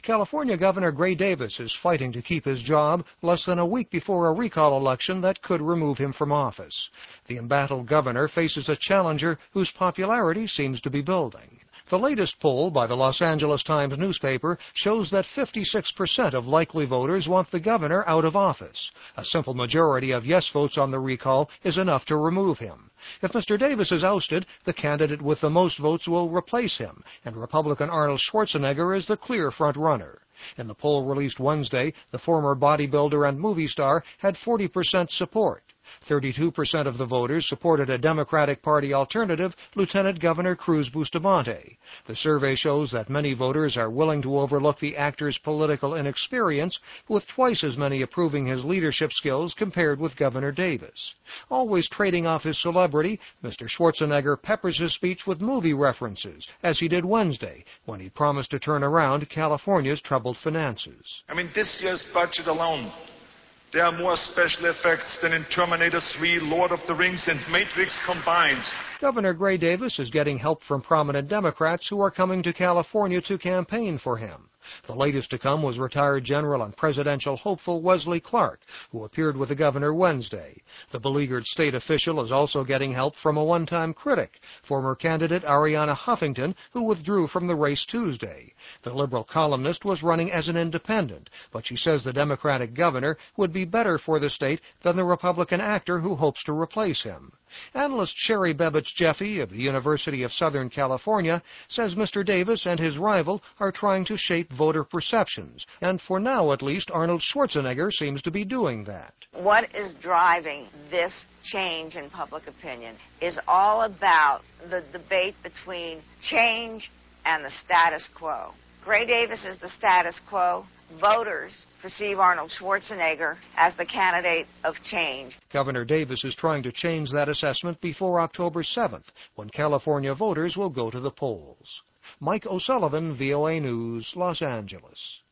California Governor Gray Davis is fighting to keep his job less than a week before a recall election that could remove him from office. The embattled governor faces a challenger whose popularity seems to be building. The latest poll by the Los Angeles Times newspaper shows that 56% of likely voters want the governor out of office. A simple majority of yes votes on the recall is enough to remove him. If Mr. Davis is ousted, the candidate with the most votes will replace him, and Republican Arnold Schwarzenegger is the clear front-runner. In the poll released Wednesday, the former bodybuilder and movie star had 40% support. 32% of the voters supported a Democratic Party alternative, Lieutenant Governor Cruz Bustamante. The survey shows that many voters are willing to overlook the actor's political inexperience, with twice as many approving his leadership skills compared with Governor Davis. Always trading off his celebrity, Mr. Schwarzenegger peppers his speech with movie references, as he did Wednesday, when he promised to turn around California's troubled finances. This year's budget alone, there are more special effects than in Terminator 3, Lord of the Rings, and Matrix combined. Governor Gray Davis is getting help from prominent Democrats who are coming to California to campaign for him. The latest to come was retired General and presidential hopeful Wesley Clark, who appeared with the governor Wednesday. The beleaguered state official is also getting help from a one-time critic, former candidate Arianna Huffington, who withdrew from the race Tuesday. The liberal columnist was running as an independent, but she says the Democratic governor would be better for the state than the Republican actor who hopes to replace him. Analyst Sherry Bebich-Jeffy of the University of Southern California says Mr. Davis and his rival are trying to shape voter perceptions, and for now at least Arnold Schwarzenegger seems to be doing that. What is driving this change in public opinion is all about the debate between change and the status quo. Gray Davis is the status quo. Voters perceive Arnold Schwarzenegger as the candidate of change. Governor Davis is trying to change that assessment before October 7th, when California voters will go to the polls. Mike O'Sullivan, VOA News, Los Angeles.